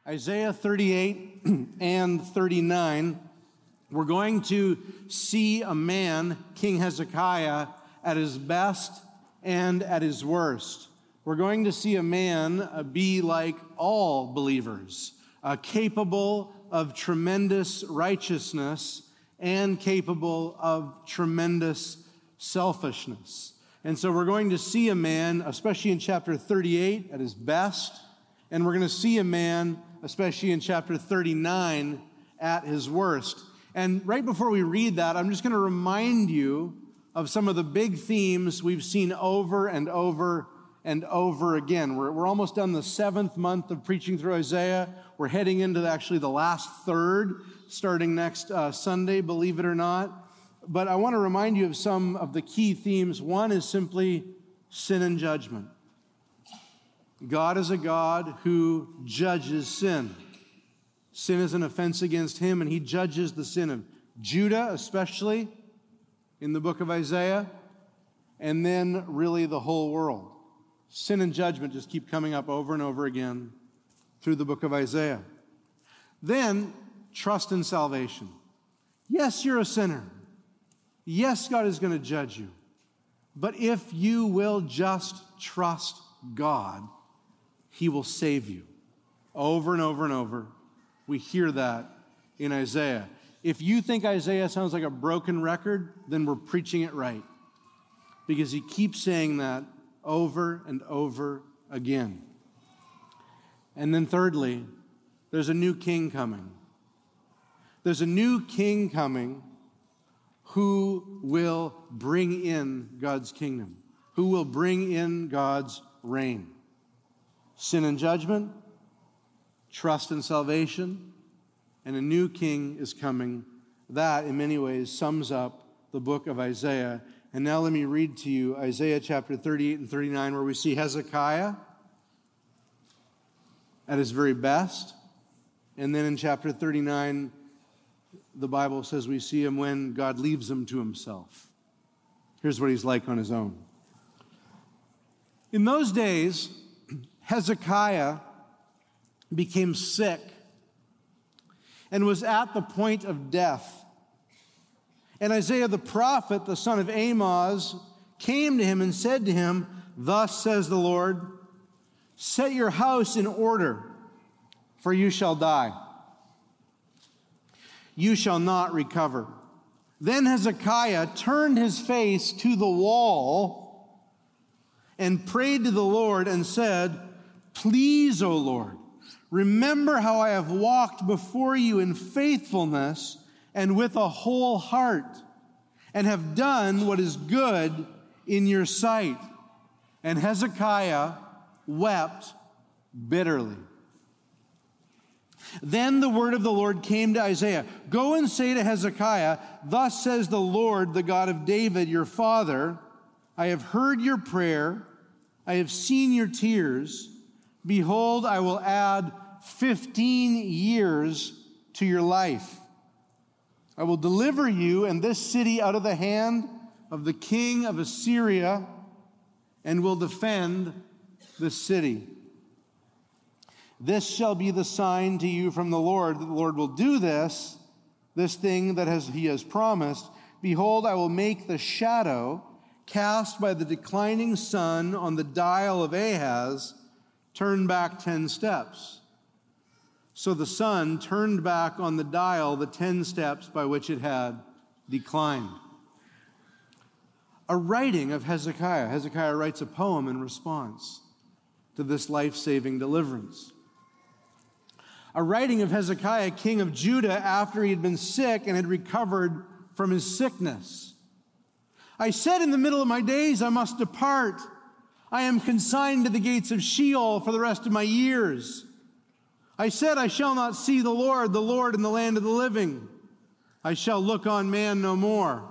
Isaiah 38 and 39, we're going to see a man, King Hezekiah, at his best and at his worst. We're going to see a man be like all believers, capable of tremendous righteousness and capable of tremendous selfishness. And so we're going to see a man, especially in chapter 38, at his best, and we're going to see a man, especially in chapter 39, at his worst. And right before we read that, I'm just going to remind you of some of the big themes we've seen over and over and over again. We're almost done the 7th month of preaching through Isaiah. We're heading into actually the last third, starting next Sunday, believe it or not. But I want to remind you of some of the key themes. One is simply sin and judgment. God is a God who judges sin. Sin is an offense against him, and he judges the sin of Judah, especially in the book of Isaiah, and then really the whole world. Sin and judgment just keep coming up over and over again through the book of Isaiah. Then, trust and salvation. Yes, you're a sinner. Yes, God is going to judge you. But if you will just trust God, he will save you. Over and over and over, we hear that in Isaiah. If you think Isaiah sounds like a broken record, then we're preaching it right. Because he keeps saying that over and over again. And then thirdly, there's a new king coming. There's a new king coming who will bring in God's kingdom, who will bring in God's reign. Sin and judgment, trust and salvation, and a new king is coming. That, in many ways, sums up the book of Isaiah. And now let me read to you Isaiah chapter 38 and 39, where we see Hezekiah at his very best. And then in chapter 39, the Bible says we see him when God leaves him to himself. Here's what he's like on his own. In those days, Hezekiah became sick and was at the point of death. And Isaiah the prophet, the son of Amoz, came to him and said to him, "Thus says the Lord, set your house in order, for you shall die. You shall not recover." Then Hezekiah turned his face to the wall and prayed to the Lord and said, "Please, O Lord, remember how I have walked before you in faithfulness and with a whole heart, and have done what is good in your sight." And Hezekiah wept bitterly. Then the word of the Lord came to Isaiah. "Go and say to Hezekiah, thus says the Lord, the God of David, your father, I have heard your prayer, I have seen your tears. Behold, I will add 15 years to your life. I will deliver you and this city out of the hand of the king of Assyria, and will defend the city. This shall be the sign to you from the Lord, that the Lord will do this thing that he has promised. Behold, I will make the shadow cast by the declining sun on the dial of Ahaz turn back 10 steps. So the sun turned back on the dial the 10 steps by which it had declined." A writing of Hezekiah. Hezekiah writes a poem in response to this life-saving deliverance. A writing of Hezekiah, king of Judah, after he had been sick and had recovered from his sickness. "I said in the middle of my days, I must depart. I am consigned to the gates of Sheol for the rest of my years. I said, I shall not see the Lord in the land of the living. I shall look on man no more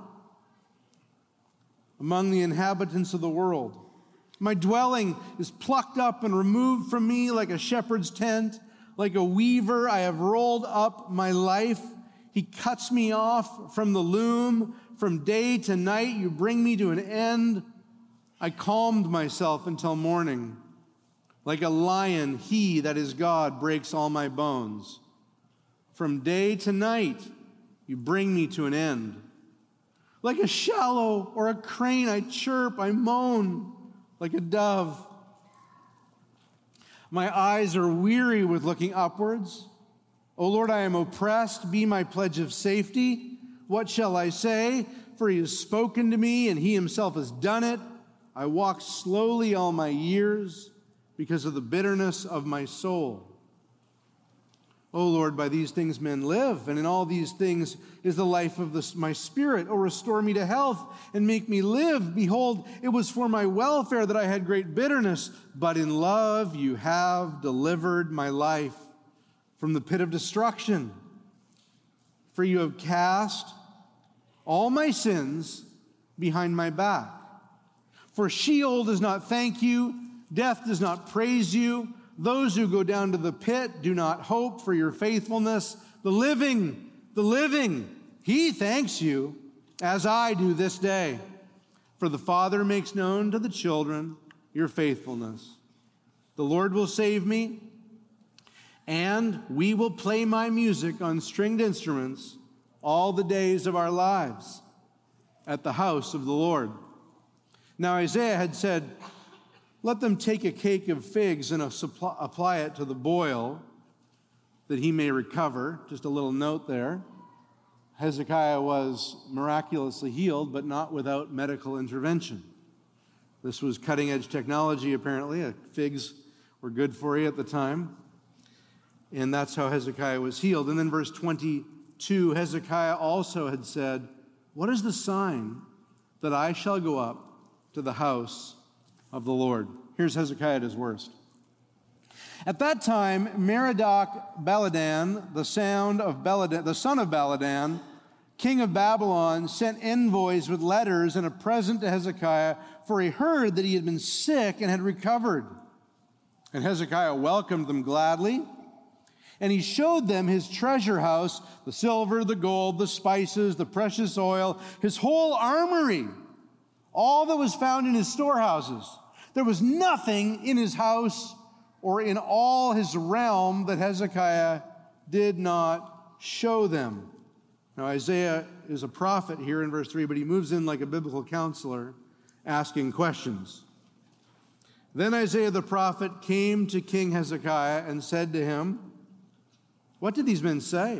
among the inhabitants of the world. My dwelling is plucked up and removed from me like a shepherd's tent. Like a weaver, I have rolled up my life. He cuts me off from the loom. From day to night, you bring me to an end. I calmed myself until morning. Like a lion, he, that is God, breaks all my bones. From day to night, you bring me to an end. Like a shallow or a crane, I chirp, I moan like a dove. My eyes are weary with looking upwards. O Lord, I am oppressed. Be my pledge of safety. What shall I say? For he has spoken to me, and he himself has done it. I walk slowly all my years because of the bitterness of my soul. O Lord, by these things men live, and in all these things is the life of my spirit. O restore me to health and make me live. Behold, it was for my welfare that I had great bitterness, but in love you have delivered my life from the pit of destruction. For you have cast all my sins behind my back. For Sheol does not thank you, death does not praise you. Those who go down to the pit do not hope for your faithfulness. The living, he thanks you, as I do this day. For the Father makes known to the children your faithfulness. The Lord will save me, and we will play my music on stringed instruments all the days of our lives at the house of the Lord. Now Isaiah had said, let them take a cake of figs and apply it to the boil that he may recover. Just a little note there. Hezekiah was miraculously healed, but not without medical intervention. This was cutting-edge technology, apparently. Figs were good for you at the time. And that's how Hezekiah was healed. And then verse 22, Hezekiah also had said, what is the sign that I shall go up to the house of the Lord? Here's Hezekiah at his worst. At that time, Merodach-Baladan, the son of Baladan, king of Babylon, sent envoys with letters and a present to Hezekiah, for he heard that he had been sick and had recovered. And Hezekiah welcomed them gladly, and he showed them his treasure house, the silver, the gold, the spices, the precious oil, his whole armory, all that was found in his storehouses. There was nothing in his house or in all his realm that Hezekiah did not show them. Now, Isaiah is a prophet here in verse 3, but he moves in like a biblical counselor, asking questions. Then Isaiah the prophet came to King Hezekiah and said to him, what did these men say?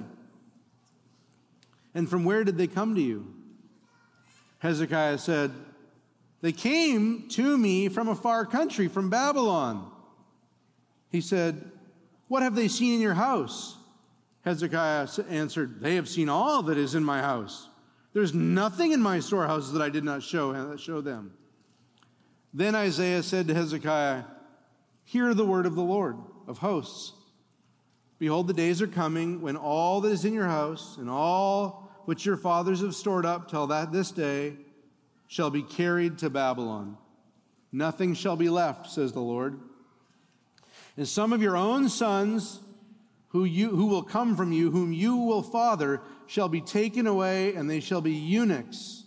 And from where did they come to you? Hezekiah said, they came to me from a far country, from Babylon. He said, what have they seen in your house? Hezekiah answered, they have seen all that is in my house. There's nothing in my storehouses that I did not show them. Then Isaiah said to Hezekiah, hear the word of the Lord of hosts. Behold, the days are coming when all that is in your house and all which your fathers have stored up till this day shall be carried to Babylon. Nothing shall be left, says the Lord. And some of your own sons who will come from you, whom you will father, shall be taken away, and they shall be eunuchs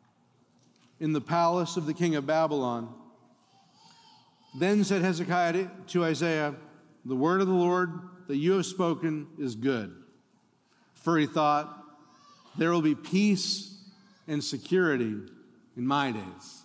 in the palace of the king of Babylon. Then said Hezekiah to Isaiah, the word of the Lord that you have spoken is good. For he thought, there will be peace and security in my days.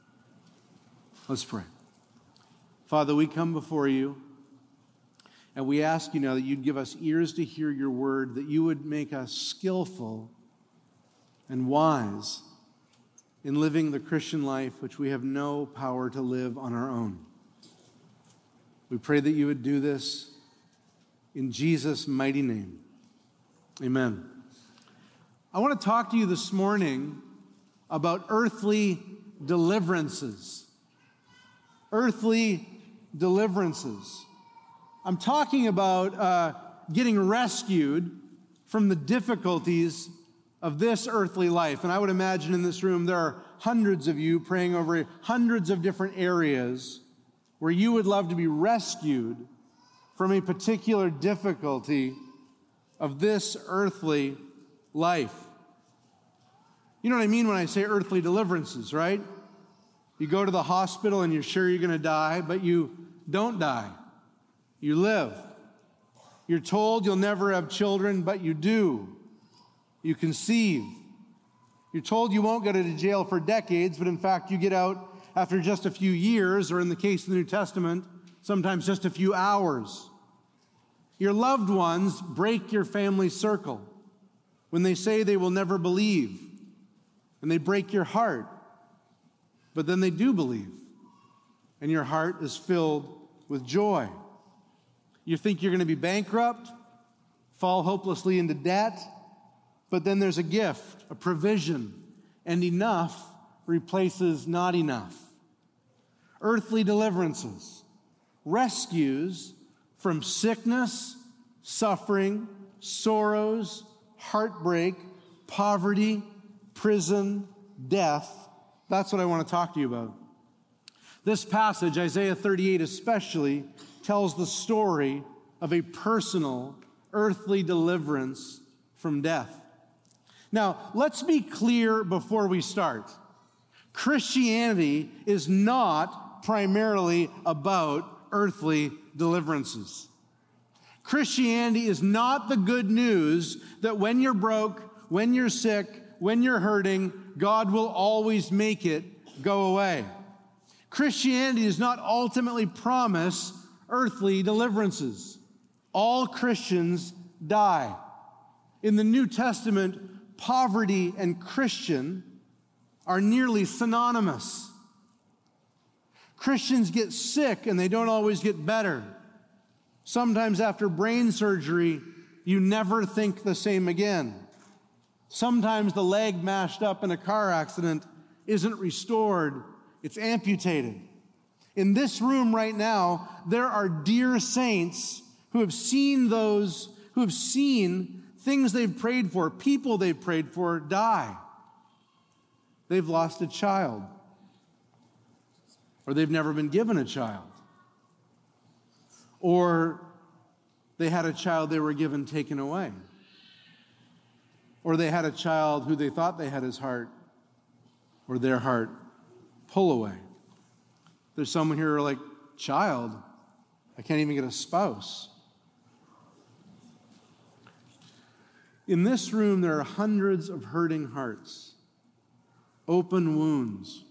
Let's pray. Father, we come before you, and we ask you now that you'd give us ears to hear your word, that you would make us skillful and wise in living the Christian life which we have no power to live on our own. We pray that you would do this in Jesus' mighty name. Amen. I want to talk to you this morning about earthly deliverances. Earthly deliverances. I'm talking about getting rescued from the difficulties of this earthly life. And I would imagine in this room there are hundreds of you praying over hundreds of different areas where you would love to be rescued from a particular difficulty of this earthly life. You know what I mean when I say earthly deliverances, right? You go to the hospital and you're sure you're going to die, but you don't die. You live. You're told you'll never have children, but you do. You conceive. You're told you won't go to jail for decades, but in fact you get out after just a few years, or in the case of the New Testament, sometimes just a few hours. Your loved ones break your family circle when they say they will never believe, and they break your heart, but then they do believe, and your heart is filled with joy. You think you're going to be bankrupt, fall hopelessly into debt, but then there's a gift, a provision, and enough replaces not enough. Earthly deliverances, rescues from sickness, suffering, sorrows, heartbreak, poverty, prison, death. That's what I want to talk to you about. This passage, Isaiah 38 especially, tells the story of a personal earthly deliverance from death. Now, let's be clear before we start. Christianity is not primarily about earthly deliverances. Christianity is not the good news that when you're broke, when you're sick, when you're hurting, God will always make it go away. Christianity does not ultimately promise earthly deliverances. All Christians die. In the New Testament, poverty and Christian are nearly synonymous. Christians get sick and they don't always get better. Sometimes after brain surgery, you never think the same again. Sometimes the leg mashed up in a car accident isn't restored, it's amputated. In this room right now, there are dear saints who have seen things they've prayed for, people they've prayed for die. They've lost a child, or they've never been given a child, or they had a child they were given taken away, or they had a child who they thought they had his heart, or their heart pull away. There's someone here like, child, I can't even get a spouse. In this room, there are hundreds of hurting hearts, open wounds,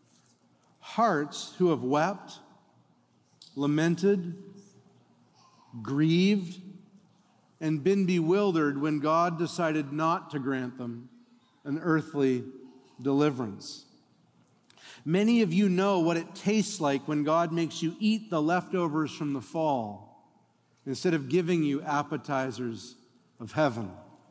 hearts who have wept, lamented, grieved, and been bewildered when God decided not to grant them an earthly deliverance. Many of you know what it tastes like when God makes you eat the leftovers from the fall instead of giving you appetizers of heaven.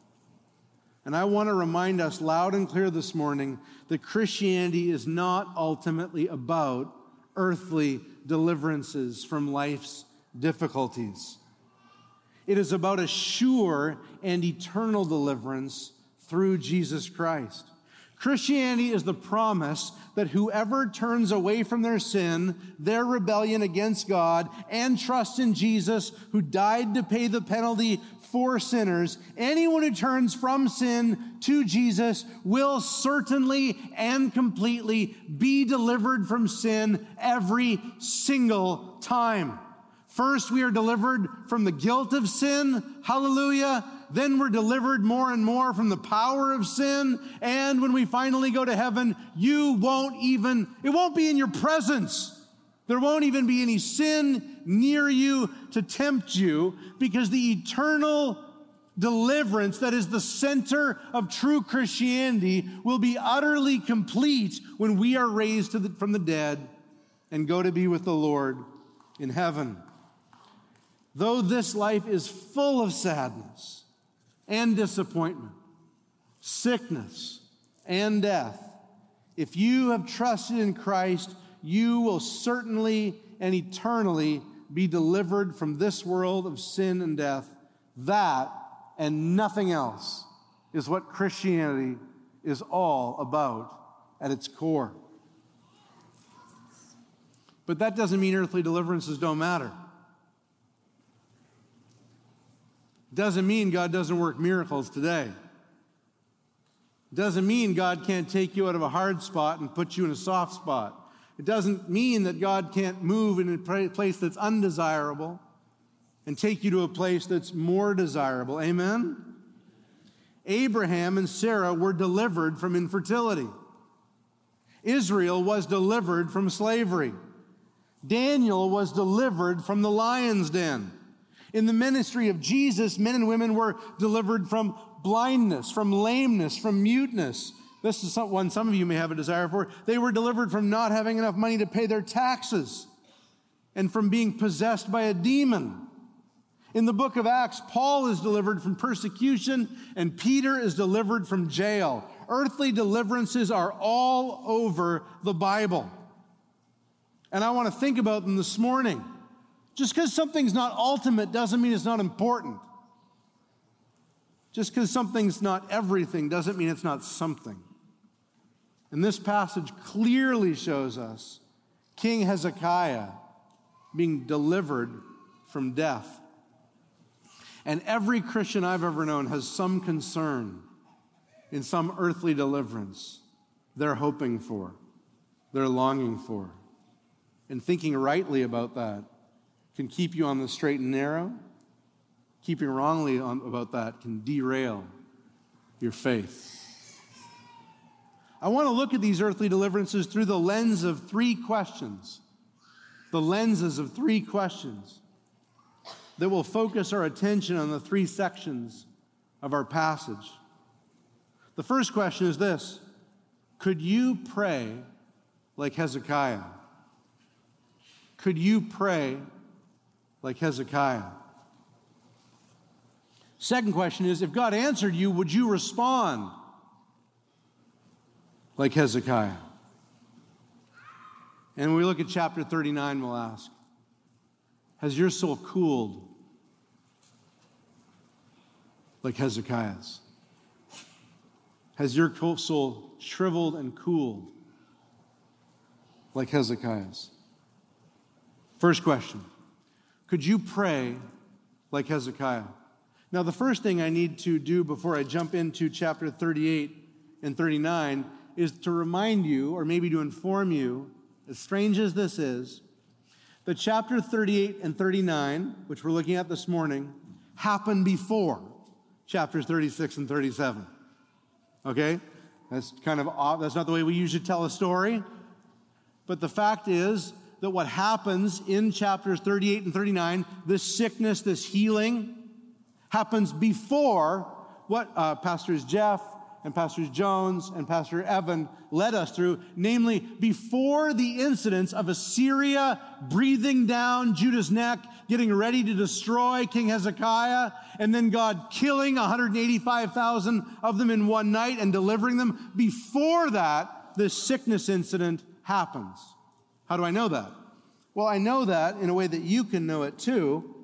And I want to remind us loud and clear this morning that Christianity is not ultimately about earthly deliverances from life's difficulties. It is about a sure and eternal deliverance through Jesus Christ. Christianity is the promise that whoever turns away from their sin, their rebellion against God, and trusts in Jesus, who died to pay the penalty for sinners, anyone who turns from sin to Jesus will certainly and completely be delivered from sin every single time. First, we are delivered from the guilt of sin. Hallelujah. Then we're delivered more and more from the power of sin. And when we finally go to heaven, it won't be in your presence. There won't even be any sin near you to tempt you, because the eternal deliverance that is the center of true Christianity will be utterly complete when we are raised from the dead and go to be with the Lord in heaven. Though this life is full of sadness and disappointment, sickness and death, if you have trusted in Christ, you will certainly and eternally be delivered from this world of sin and death. That and nothing else is what Christianity is all about at its core. But that doesn't mean earthly deliverances don't matter. Doesn't mean God doesn't work miracles today. Doesn't mean God can't take you out of a hard spot and put you in a soft spot. It doesn't mean that God can't move in a place that's undesirable and take you to a place that's more desirable. Amen? Abraham and Sarah were delivered from infertility. Israel was delivered from slavery. Daniel was delivered from the lion's den. In the ministry of Jesus, men and women were delivered from blindness, from lameness, from muteness. This is one some of you may have a desire for. They were delivered from not having enough money to pay their taxes and from being possessed by a demon. In the book of Acts, Paul is delivered from persecution and Peter is delivered from jail. Earthly deliverances are all over the Bible. And I want to think about them this morning. Just because something's not ultimate doesn't mean it's not important. Just because something's not everything doesn't mean it's not something. And this passage clearly shows us King Hezekiah being delivered from death. And every Christian I've ever known has some concern in some earthly deliverance they're hoping for, they're longing for. And thinking rightly about that can keep you on the straight and narrow. Keeping wrongly about that can derail your faith. I want to look at these earthly deliverances through the lens of three questions. The lenses of three questions that will focus our attention on the three sections of our passage. The first question is this: could you pray like Hezekiah? Could you pray like Hezekiah? Second question is, if God answered you, would you respond like Hezekiah? And when we look at chapter 39, we'll ask, has your soul cooled like Hezekiah's? Has your soul shriveled and cooled like Hezekiah's? First question, could you pray like Hezekiah? Now, the first thing I need to do before I jump into chapter 38 and 39 is to remind you, or maybe to inform you, as strange as this is, that chapter 38 and 39, which we're looking at this morning, happened before chapters 36 and 37. Okay? That's kind of odd. That's not the way we usually tell a story. But the fact is that what happens in chapters 38 and 39, this sickness, this healing, happens before what Pastors Jeff and Pastors Jones and Pastor Evan led us through, namely before the incidents of Assyria breathing down Judah's neck, getting ready to destroy King Hezekiah, and then God killing 185,000 of them in one night and delivering them. Before that, this sickness incident happens. How do I know that? Well, I know that in a way that you can know it too,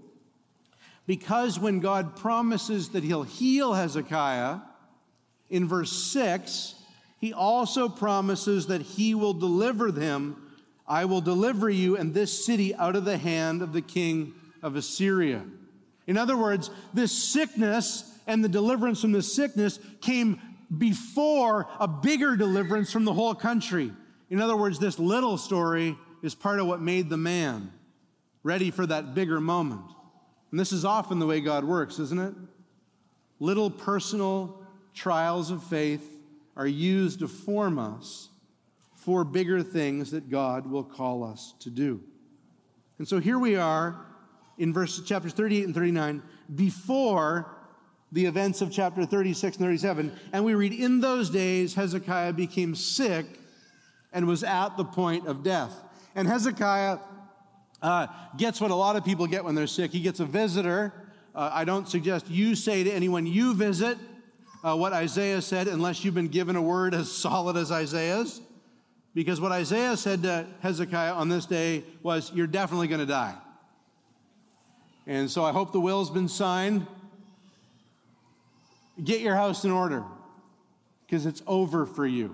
because when God promises that he'll heal Hezekiah, in verse 6, he also promises that he will deliver them. I will deliver you and this city out of the hand of the king of Assyria. In other words, this sickness and the deliverance from this sickness came before a bigger deliverance from the whole country. In other words, this little story is part of what made the man ready for that bigger moment. And this is often the way God works, isn't it? Little personal trials of faith are used to form us for bigger things that God will call us to do. And so here we are in chapters 38 and 39, before the events of chapter 36 and 37, and we read, in those days Hezekiah became sick and was at the point of death. And Hezekiah gets what a lot of people get when they're sick. He gets a visitor. I don't suggest you say to anyone you visit what Isaiah said, unless you've been given a word as solid as Isaiah's. Because what Isaiah said to Hezekiah on this day was, you're definitely going to die. And so I hope the will's been signed. Get your house in order, because it's over for you.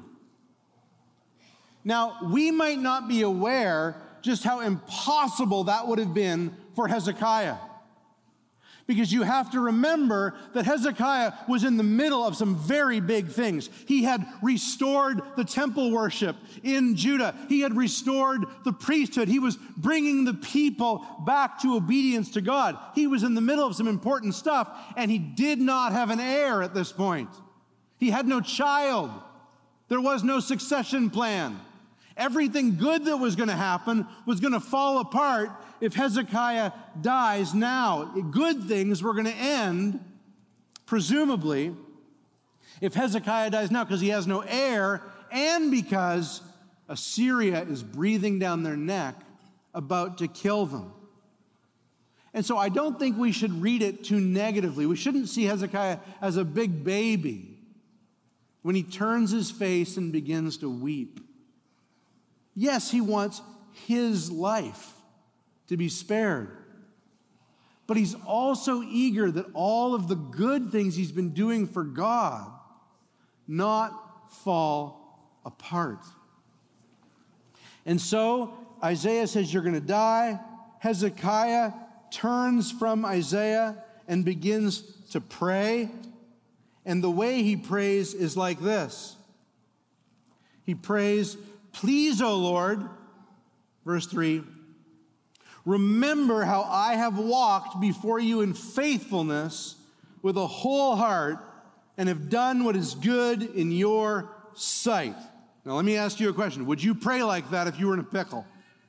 Now, we might not be aware just how impossible that would have been for Hezekiah. Because you have to remember that Hezekiah was in the middle of some very big things. He had restored the temple worship in Judah. He had restored the priesthood. He was bringing the people back to obedience to God. He was in the middle of some important stuff, and he did not have an heir at this point. He had no child. There was no succession plan. Everything good that was going to happen was going to fall apart if Hezekiah dies now. Good things were going to end, presumably, if Hezekiah dies now, because he has no heir and because Assyria is breathing down their neck about to kill them. And so I don't think we should read it too negatively. We shouldn't see Hezekiah as a big baby when he turns his face and begins to weep. Yes, he wants his life to be spared. But he's also eager that all of the good things he's been doing for God not fall apart. And so Isaiah says, you're going to die. Hezekiah turns from Isaiah and begins to pray. And the way he prays is like this. He prays, please, O Lord, verse 3, remember how I have walked before you in faithfulness with a whole heart and have done what is good in your sight. Now, let me ask you a question. Would you pray like that if you were in a pickle?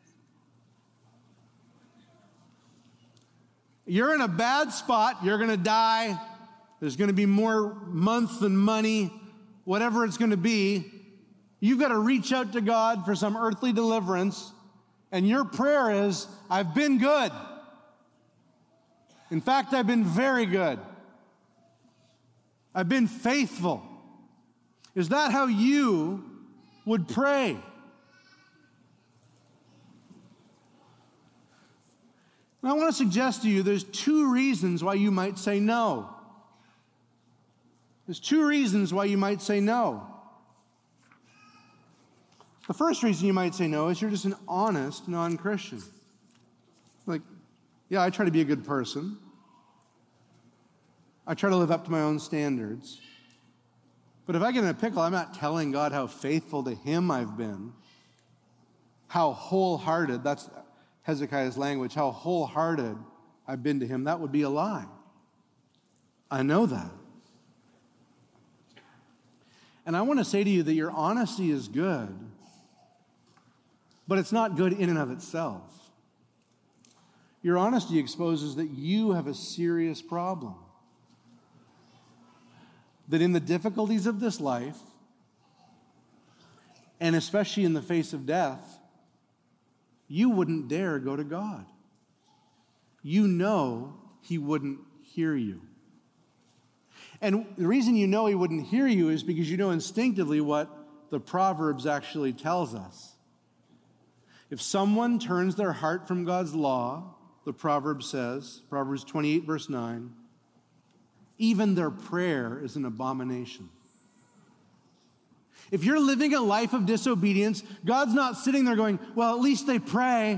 You're in a bad spot. You're going to die. There's going to be more month than money, whatever it's going to be. You've got to reach out to God for some earthly deliverance, and your prayer is, I've been good. In fact, I've been very good. I've been faithful. Is that how you would pray? And I want to suggest to you there's two reasons why you might say no. There's two reasons why you might say no. The first reason you might say no is you're just an honest non-Christian. Like, yeah, I try to be a good person. I try to live up to my own standards. But if I get in a pickle, I'm not telling God how faithful to him I've been, how wholehearted, that's Hezekiah's language, how wholehearted I've been to him. That would be a lie. I know that. And I want to say to you that your honesty is good, but it's not good in and of itself. Your honesty exposes that you have a serious problem. That in the difficulties of this life, and especially in the face of death, you wouldn't dare go to God. You know he wouldn't hear you. And the reason you know he wouldn't hear you is because you know instinctively what the Proverbs actually tells us. If someone turns their heart from God's law, the proverb says, Proverbs 28, verse 9, even their prayer is an abomination. If you're living a life of disobedience, God's not sitting there going, well, at least they pray.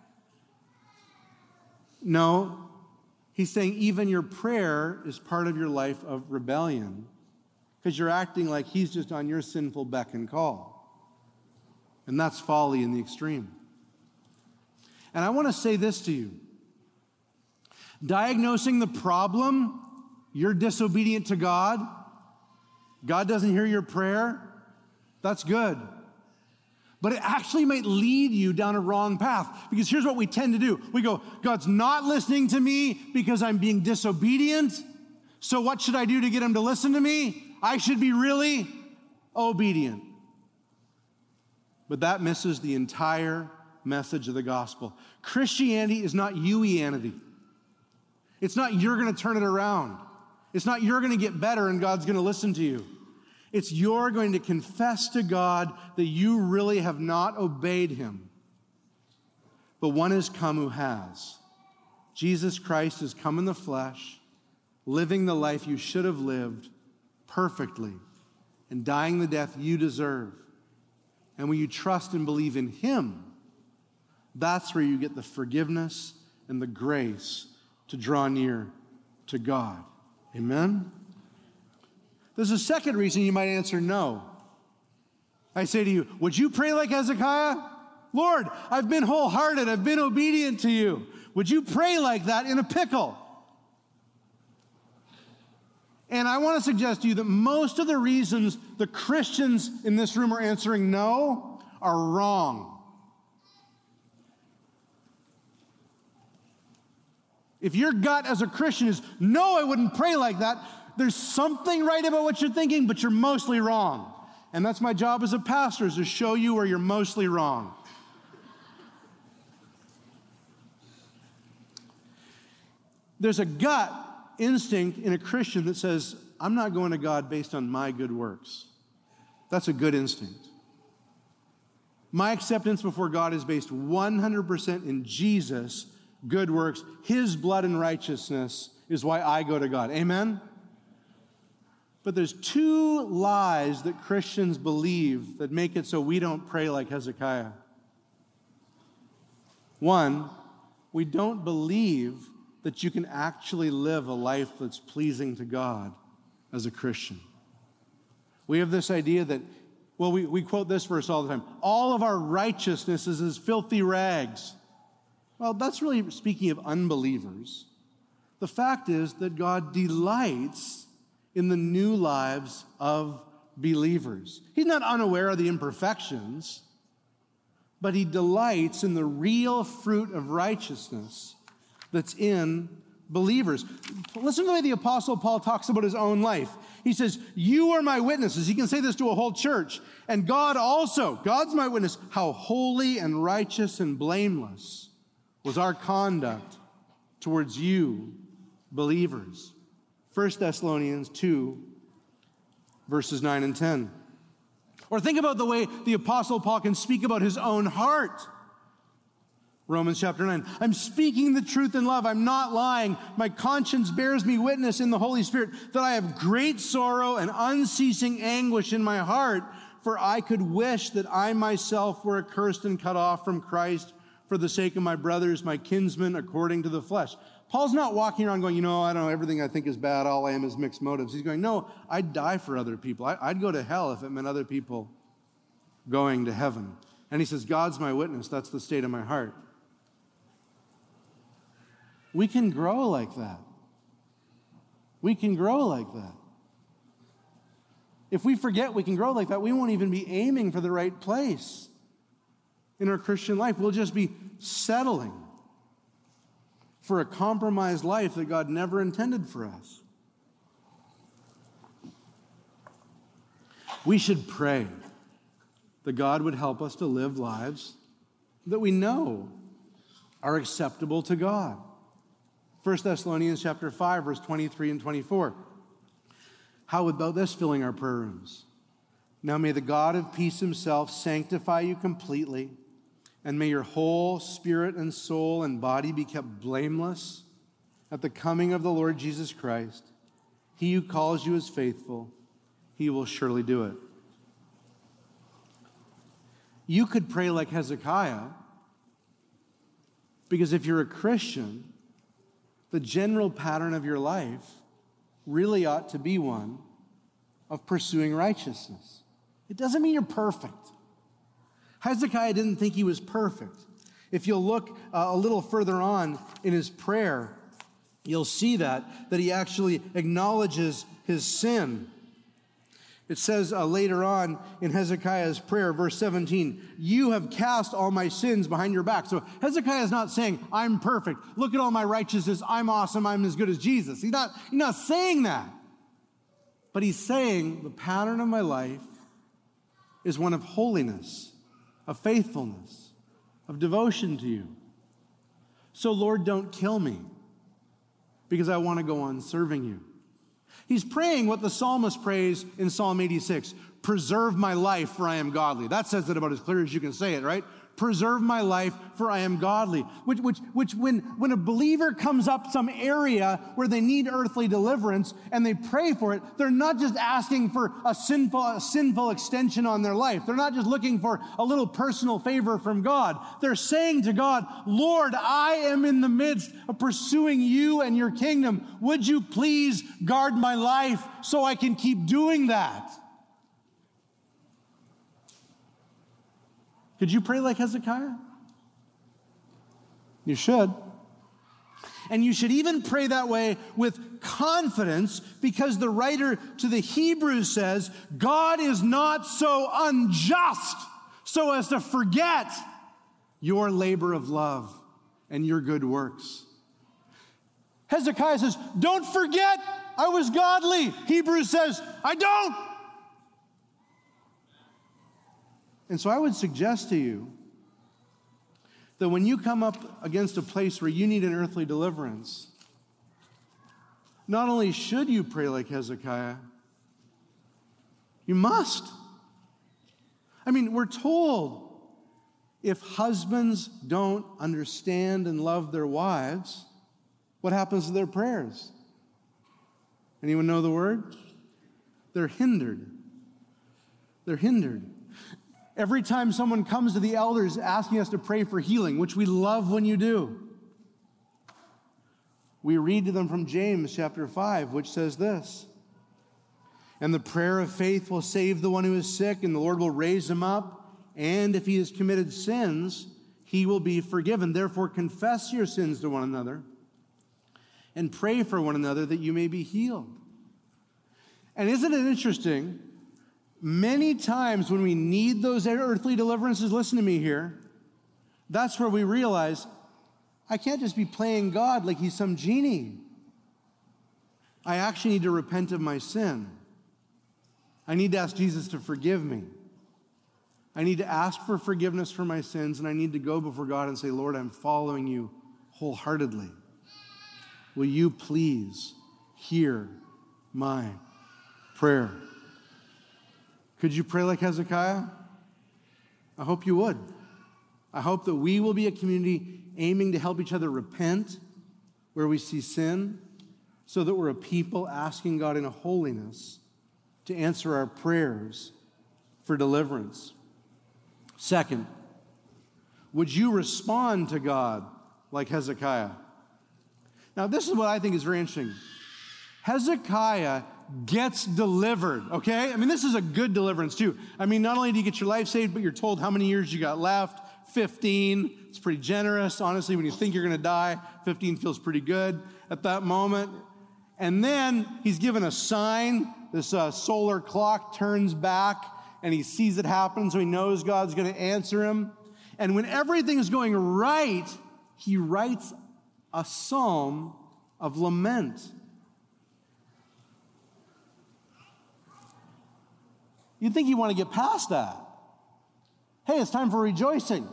No, he's saying even your prayer is part of your life of rebellion because you're acting like he's just on your sinful beck and call. And that's folly in the extreme. And I want to say this to you. Diagnosing the problem, you're disobedient to God, God doesn't hear your prayer, that's good. But it actually might lead you down a wrong path. Because here's what we tend to do. We go, God's not listening to me because I'm being disobedient. So what should I do to get him to listen to me? I should be really obedient. But that misses the entire message of the gospel. Christianity is not you-ianity. It's not you're going to turn it around. It's not you're going to get better and God's going to listen to you. It's you're going to confess to God that you really have not obeyed him. But one has come who has. Jesus Christ has come in the flesh, living the life you should have lived perfectly and dying the death you deserve. And when you trust and believe in him, that's where you get the forgiveness and the grace to draw near to God. Amen? There's a second reason you might answer no. I say to you, would you pray like Hezekiah? Lord, I've been wholehearted. I've been obedient to you. Would you pray like that in a pickle? And I want to suggest to you that most of the reasons the Christians in this room are answering no are wrong. If your gut as a Christian is, no, I wouldn't pray like that, there's something right about what you're thinking, but you're mostly wrong. And that's my job as a pastor, is to show you where you're mostly wrong. There's a gut instinct in a Christian that says, I'm not going to God based on my good works. That's a good instinct. My acceptance before God is based 100% in Jesus' good works. His blood and righteousness is why I go to God. Amen? But there's two lies that Christians believe that make it so we don't pray like Hezekiah. One, we don't believe that you can actually live a life that's pleasing to God as a Christian. We have this idea that, well, we quote this verse all the time, all of our righteousness is as filthy rags. Well, that's really speaking of unbelievers. The fact is that God delights in the new lives of believers. He's not unaware of the imperfections, but he delights in the real fruit of righteousness that's in believers. Listen to the way the Apostle Paul talks about his own life. He says, you are my witnesses. He can say this to a whole church. And God also, God's my witness, how holy and righteous and blameless was our conduct towards you, believers. 1 Thessalonians 2, verses 9 and 10. Or think about the way the Apostle Paul can speak about his own heart. Romans chapter 9. I'm speaking the truth in love. I'm not lying. My conscience bears me witness in the Holy Spirit that I have great sorrow and unceasing anguish in my heart, for I could wish that I myself were accursed and cut off from Christ for the sake of my brothers, my kinsmen, according to the flesh. Paul's not walking around going, I don't know, everything I think is bad, all I am is mixed motives. He's going, no, I'd die for other people. I'd go to hell if it meant other people going to heaven. And he says, God's my witness. That's the state of my heart. We can grow like that. We can grow like that. If we forget we can grow like that, we won't even be aiming for the right place in our Christian life. We'll just be settling for a compromised life that God never intended for us. We should pray that God would help us to live lives that we know are acceptable to God. 1 Thessalonians chapter 5, verse 23 and 24. How about this filling our prayer rooms? Now may the God of peace himself sanctify you completely, and may your whole spirit and soul and body be kept blameless at the coming of the Lord Jesus Christ. He who calls you is faithful. He will surely do it. You could pray like Hezekiah, because if you're a Christian, the general pattern of your life really ought to be one of pursuing righteousness. It doesn't mean you're perfect. Hezekiah didn't think he was perfect. If you'll look a little further on in his prayer, you'll see that he actually acknowledges his sin. It says later on in Hezekiah's prayer, verse 17, you have cast all my sins behind your back. So Hezekiah is not saying, I'm perfect. Look at all my righteousness. I'm awesome. I'm as good as Jesus. He's not saying that. But he's saying the pattern of my life is one of holiness, of faithfulness, of devotion to you. So Lord, don't kill me because I want to go on serving you. He's praying what the psalmist prays in Psalm 86. Preserve my life, for I am godly. That says it about as clear as you can say it, right? Preserve my life, for I am godly. Which when a believer comes up some area where they need earthly deliverance and they pray for it, they're not just asking for a sinful extension on their life. They're not just looking for a little personal favor from God. They're saying to God, Lord, I am in the midst of pursuing you and your kingdom. Would you please guard my life so I can keep doing that? Could you pray like Hezekiah? You should. And you should even pray that way with confidence, because the writer to the Hebrews says, God is not so unjust so as to forget your labor of love and your good works. Hezekiah says, don't forget I was godly. Hebrews says, I don't. And so I would suggest to you that when you come up against a place where you need an earthly deliverance, not only should you pray like Hezekiah, you must. I mean, we're told if husbands don't understand and love their wives, what happens to their prayers? Anyone know the word? They're hindered. They're hindered. Every time someone comes to the elders asking us to pray for healing, which we love when you do, we read to them from James chapter 5, which says this, and the prayer of faith will save the one who is sick, and the Lord will raise him up, and if he has committed sins, he will be forgiven. Therefore, confess your sins to one another, and pray for one another that you may be healed. And isn't it interesting? Many times when we need those earthly deliverances, listen to me here, that's where we realize, I can't just be playing God like he's some genie. I actually need to repent of my sin. I need to ask Jesus to forgive me. I need to ask for forgiveness for my sins, and I need to go before God and say, Lord, I'm following you wholeheartedly. Will you please hear my prayer? Could you pray like Hezekiah? I hope you would. I hope that we will be a community aiming to help each other repent where we see sin, so that we're a people asking God in a holiness to answer our prayers for deliverance. Second, would you respond to God like Hezekiah? Now, this is what I think is very interesting. Hezekiah gets delivered, okay? I mean, this is a good deliverance too. I mean, not only do you get your life saved, but you're told how many years you got left. 15. It's pretty generous. Honestly, when you think you're going to die, 15 feels pretty good at that moment. And then he's given a sign. This solar clock turns back, and he sees it happen, so he knows God's going to answer him. And when everything's going right, he writes a psalm of lament. You'd think you want to get past that. Hey, it's time for rejoicing.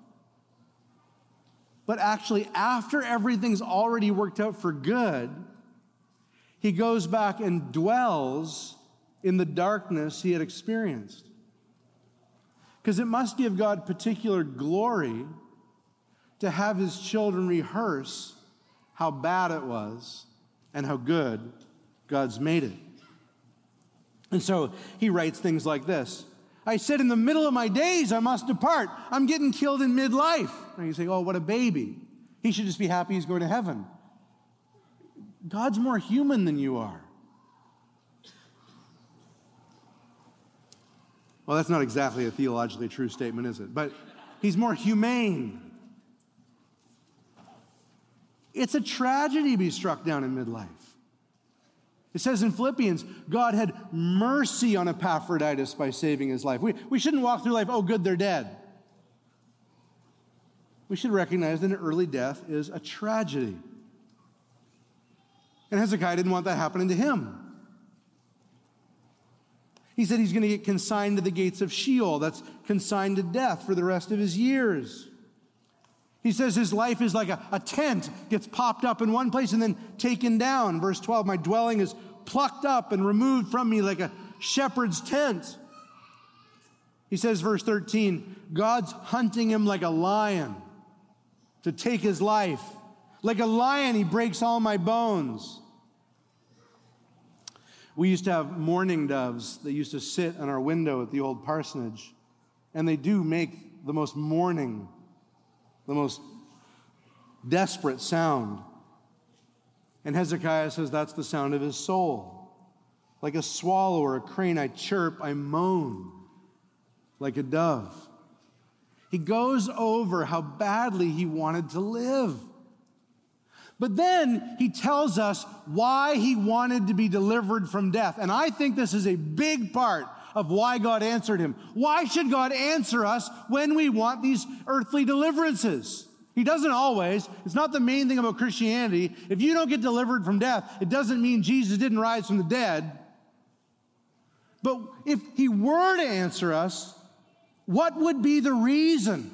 But actually, after everything's already worked out for good, he goes back and dwells in the darkness he had experienced. Because it must give God particular glory to have his children rehearse how bad it was and how good God's made it. And so he writes things like this. I said, in the middle of my days, I must depart. I'm getting killed in midlife. And you say, oh, what a baby. He should just be happy he's going to heaven. God's more human than you are. Well, that's not exactly a theologically true statement, is it? But he's more humane. It's a tragedy to be struck down in midlife. It says in Philippians, God had mercy on Epaphroditus by saving his life. We shouldn't walk through life, oh, good, they're dead. We should recognize that an early death is a tragedy. And Hezekiah didn't want that happening to him. He said he's going to get consigned to the gates of Sheol. That's consigned to death for the rest of his years. He says his life is like a tent, gets popped up in one place and then taken down. Verse 12, my dwelling is plucked up and removed from me like a shepherd's tent. He says, verse 13, God's hunting him like a lion to take his life. Like a lion, he breaks all my bones. We used to have mourning doves that used to sit on our window at the old parsonage. And they do make the most mourning, the most desperate sound. And Hezekiah says that's the sound of his soul. Like a swallow or a crane, I chirp, I moan like a dove. He goes over how badly he wanted to live. But then he tells us why he wanted to be delivered from death. And I think this is a big part of why God answered him. Why should God answer us when we want these earthly deliverances? He doesn't always. It's not the main thing about Christianity. If you don't get delivered from death, it doesn't mean Jesus didn't rise from the dead. But if he were to answer us, what would be the reason?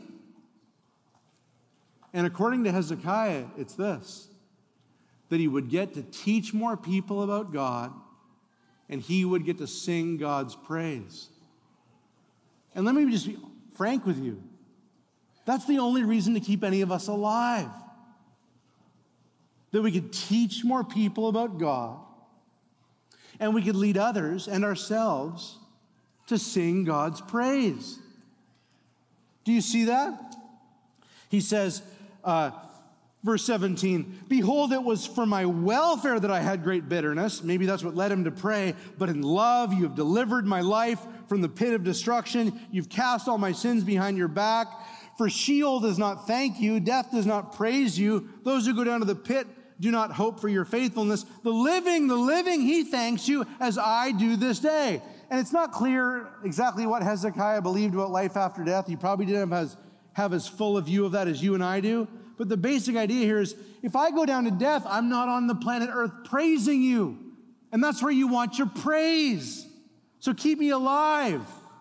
And according to Hezekiah, it's this: that he would get to teach more people about God, and he would get to sing God's praise. And let me just be frank with you. That's the only reason to keep any of us alive. That we could teach more people about God, and we could lead others and ourselves to sing God's praise. Do you see that? He says, verse 17, behold, it was for my welfare that I had great bitterness. Maybe that's what led him to pray. But in love, you have delivered my life from the pit of destruction. You've cast all my sins behind your back. For Sheol does not thank you. Death does not praise you. Those who go down to the pit do not hope for your faithfulness. The living, he thanks you, as I do this day. And it's not clear exactly what Hezekiah believed about life after death. He probably didn't have as full a view of that as you and I do. But the basic idea here is, if I go down to death, I'm not on the planet Earth praising you. And that's where you want your praise. So keep me alive.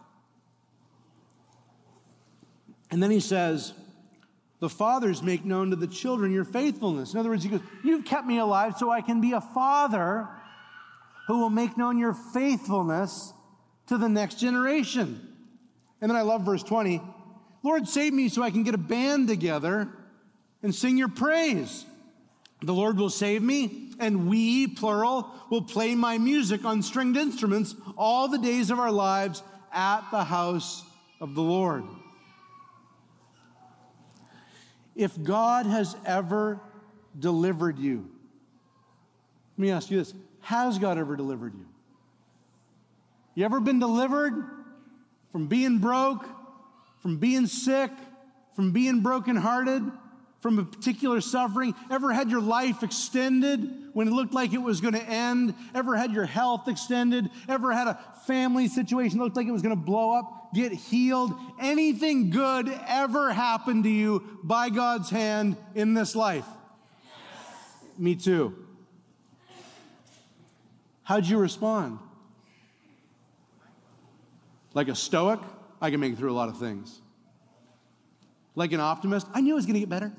And then he says, the fathers make known to the children your faithfulness. In other words, he goes, you've kept me alive so I can be a father who will make known your faithfulness to the next generation. And then I love verse 20. Lord, save me so I can get a band together and sing your praise. The Lord will save me, and we, plural, will play my music on stringed instruments all the days of our lives at the house of the Lord. If God has ever delivered you, let me ask you this: has God ever delivered you? You ever been delivered from being broke, from being sick, from being brokenhearted, from a particular suffering? Ever had your life extended when it looked like it was going to end? Ever had your health extended? Ever had a family situation that looked like it was going to blow up? Get healed? Anything good ever happen to you by God's hand in this life? Yes. Me too. How'd you respond? Like a stoic? I can make it through a lot of things. Like an optimist? I knew it was going to get better.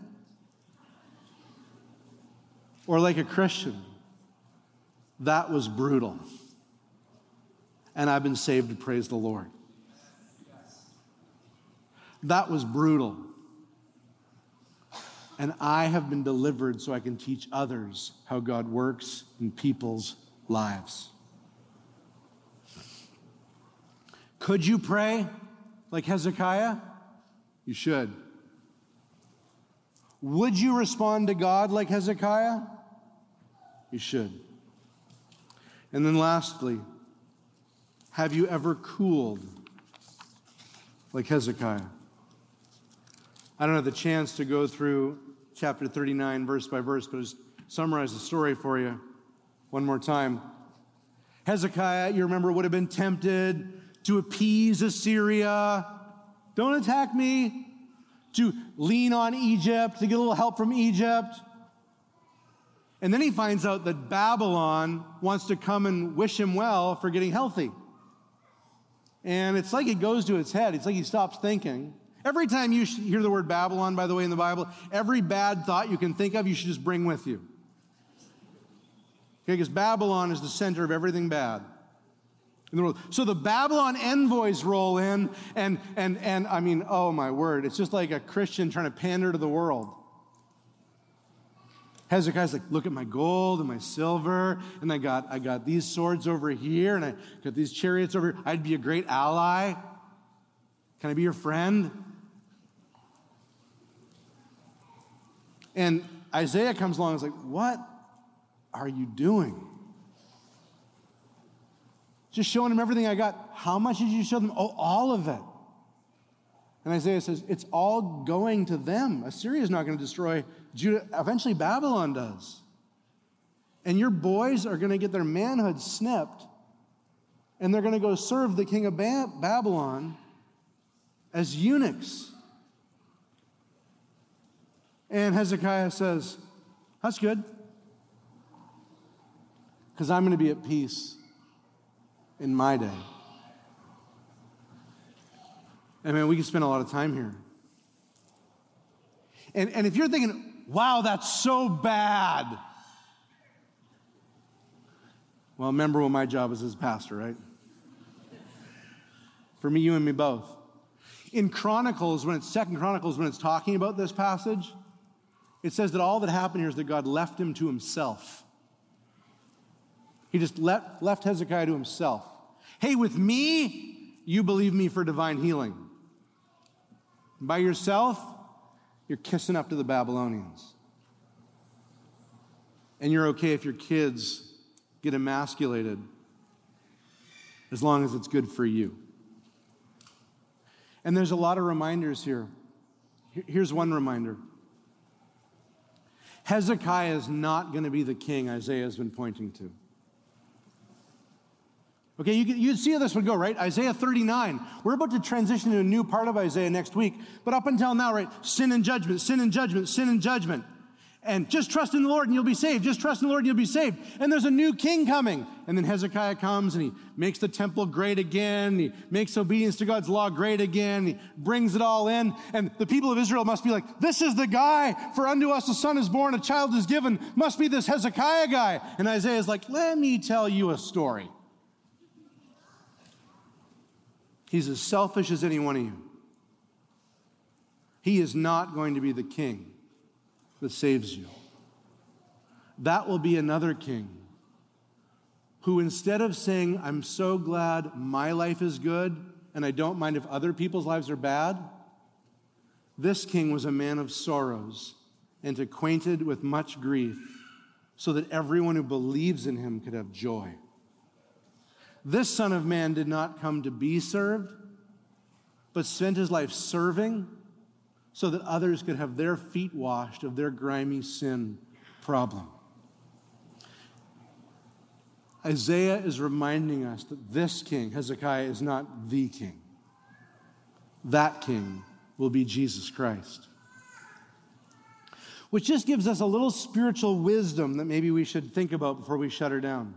Or like a Christian? That was brutal. And I've been saved to praise the Lord. That was brutal. And I have been delivered so I can teach others how God works in people's lives. Could you pray like Hezekiah? You should. Would you respond to God like Hezekiah? You should. And then lastly, have you ever cooled like Hezekiah? I don't have the chance to go through chapter 39 verse by verse, but I'll just summarize the story for you one more time. Hezekiah, you remember, would have been tempted to appease Assyria. Don't attack me. To lean on Egypt, to get a little help from Egypt. And then he finds out that Babylon wants to come and wish him well for getting healthy. And it's like it goes to his head. It's like he stops thinking. Every time you hear the word Babylon, by the way, in the Bible, every bad thought you can think of, you should just bring with you. Okay, because Babylon is the center of everything bad. in the world. So the Babylon envoys roll in, and I mean, oh my word, it's just like a Christian trying to pander to the world. Hezekiah's like, look at my gold and my silver, and I got these swords over here, and I got these chariots over here. I'd be a great ally. Can I be your friend? And Isaiah comes along and is like, what are you doing? Just showing him everything I got. How much did you show them? Oh, all of it. And Isaiah says, it's all going to them. Assyria is not going to destroy Judah. Eventually, Babylon does. And your boys are going to get their manhood snipped, and they're going to go serve the king of Babylon as eunuchs. And Hezekiah says, that's good, because I'm going to be at peace in my day. I mean, we can spend a lot of time here. And if you're thinking, wow, that's so bad. Well, remember what my job is as a pastor, right? For me, you and me both. In Chronicles, when it's 2 Chronicles, when it's talking about this passage, it says that all that happened here is that God left him to himself. He just left Hezekiah to himself. Hey, with me, you believe me for divine healing. By yourself, you're kissing up to the Babylonians. And you're okay if your kids get emasculated, as long as it's good for you. And there's a lot of reminders here. Here's one reminder. Hezekiah is not going to be the king Isaiah has been pointing to. Okay, you see how this would go, right? Isaiah 39. We're about to transition to a new part of Isaiah next week. But up until now, right, sin and judgment, sin and judgment, sin and judgment. And just trust in the Lord and you'll be saved. Just trust in the Lord and you'll be saved. And there's a new king coming. And then Hezekiah comes and he makes the temple great again. He makes obedience to God's law great again. He brings it all in. And the people of Israel must be like, this is the guy. For unto us a son is born, a child is given. Must be this Hezekiah guy. And Isaiah's like, let me tell you a story. He's as selfish as any one of you. He is not going to be the king that saves you. That will be another king who, instead of saying, I'm so glad my life is good and I don't mind if other people's lives are bad, this king was a man of sorrows and acquainted with much grief, so that everyone who believes in him could have joy. This Son of Man did not come to be served, but spent his life serving so that others could have their feet washed of their grimy sin problem. Isaiah is reminding us that this king, Hezekiah, is not the king. That king will be Jesus Christ. Which just gives us a little spiritual wisdom that maybe we should think about before we shut her down.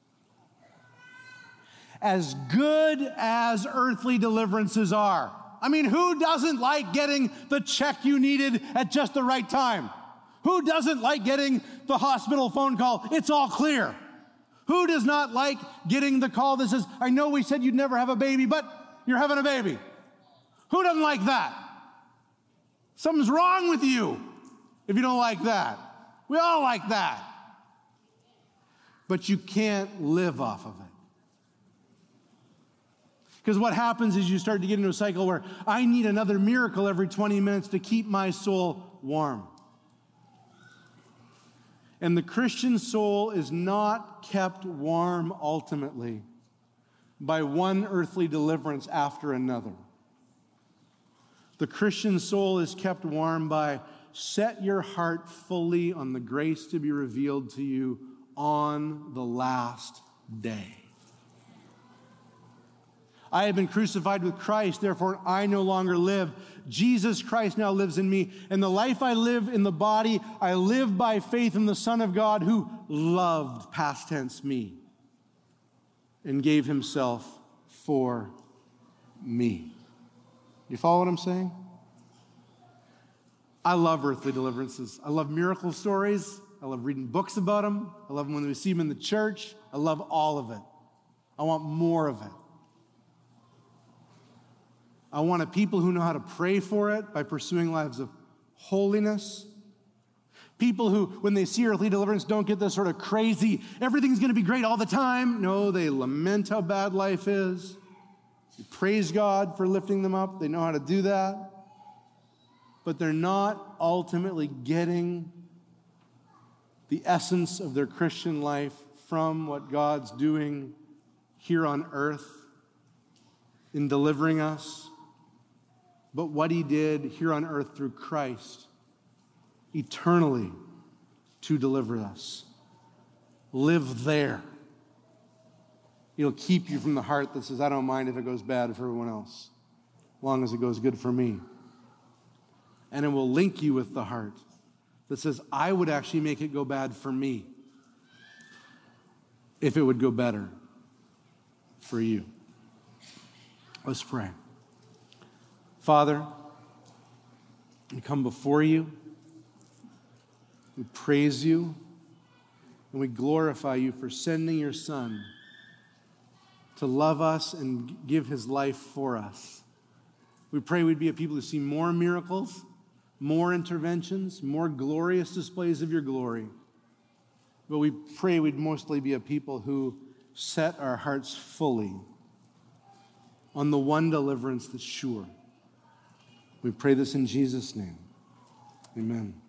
As good as earthly deliverances are, I mean, who doesn't like getting the check you needed at just the right time? Who doesn't like getting the hospital phone call, it's all clear? Who does not like getting the call that says, I know we said you'd never have a baby, but you're having a baby? Who doesn't like that? Something's wrong with you if you don't like that. We all like that. But you can't live off of it. Because what happens is you start to get into a cycle where I need another miracle every 20 minutes to keep my soul warm. And the Christian soul is not kept warm ultimately by one earthly deliverance after another. The Christian soul is kept warm by set your heart fully on the grace to be revealed to you on the last day. I have been crucified with Christ, therefore I no longer live. Jesus Christ now lives in me. And the life I live in the body, I live by faith in the Son of God who loved, past tense, me and gave himself for me. You follow what I'm saying? I love earthly deliverances. I love miracle stories. I love reading books about them. I love them when we see them in the church. I love all of it. I want more of it. I want a people who know how to pray for it by pursuing lives of holiness. People who, when they see earthly deliverance, don't get this sort of crazy, everything's going to be great all the time. No, they lament how bad life is. They praise God for lifting them up. They know how to do that. But they're not ultimately getting the essence of their Christian life from what God's doing here on earth in delivering us, but what he did here on earth through Christ eternally to deliver us. Live there. It'll keep you from the heart that says, I don't mind if it goes bad for everyone else, as long as it goes good for me. And it will link you with the heart that says, I would actually make it go bad for me if it would go better for you. Let's pray. Father, we come before you. We praise you, and we glorify you for sending your Son to love us and give his life for us. We pray we'd be a people who see more miracles, more interventions, more glorious displays of your glory. But we pray we'd mostly be a people who set our hearts fully on the one deliverance that's sure. We pray this in Jesus' name. Amen.